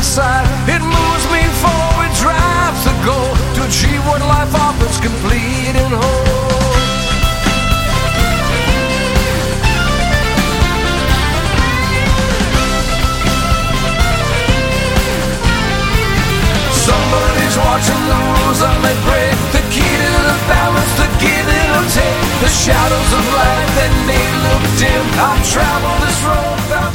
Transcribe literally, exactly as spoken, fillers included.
side. It moves me forward, drives the goal to achieve what life offers, complete and whole. Somebody's watching the rules I may break, the key to the balance, the give it or take. The shadows of life that may look dim, I've traveled this road.